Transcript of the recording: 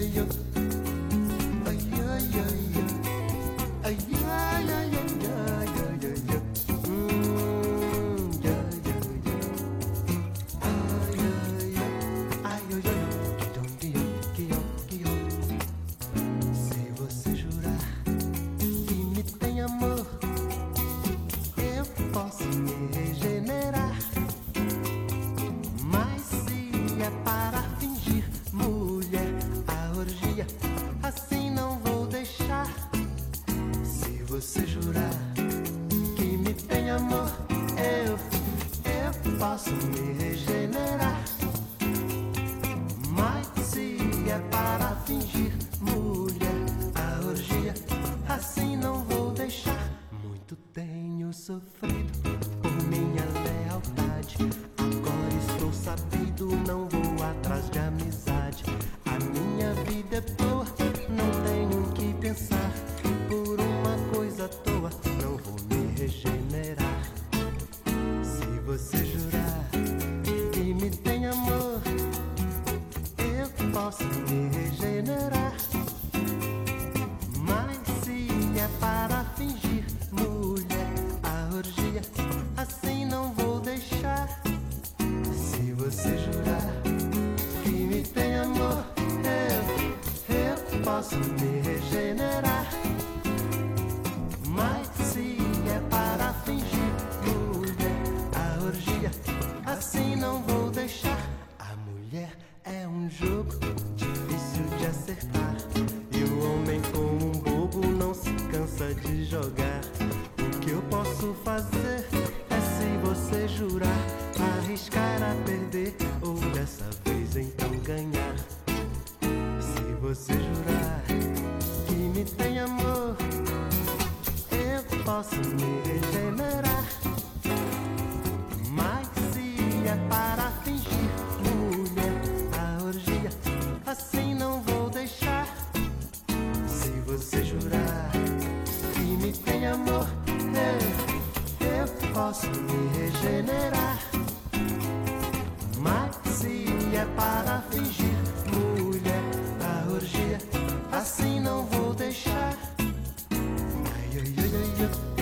você jurar que me tem amor, eu posso me regenerar. Mas se é para fingir, mulher, a orgia, assim não vou deixar. Muito tenho sofrido por minha lealdade, agora estou sabido, não vou atrás de amizade. A minha vida é boa, não tenho o que pensar. Por uma coisa à toa, não vou me regenerar. Se você jurar que me tem amor, eu posso me regenerar. Mas se é para fingir, mulher, a orgia, assim não vou deixar. Se você jurar que me tem amor, eu posso me regenerar. Mas se é para fingir, mulher, a orgia, assim não vou deixar. A mulher é um jogo difícil de acertar, e o homem como um bobo não se cansa de jogar. O que eu posso fazer é, se você jurar, arriscar a perder, ou dessa vez então ganhar. Se você jurar que me tem amor, eu posso me regenerar. Mas se é para fingir, mulher, a orgia, assim não vou deixar. Se você jurar que me tem amor, eu posso me regenerar. Mas se é para fingir, mulher, a orgia, assim não vou deixar. Ay, ay, ay, ay, ay.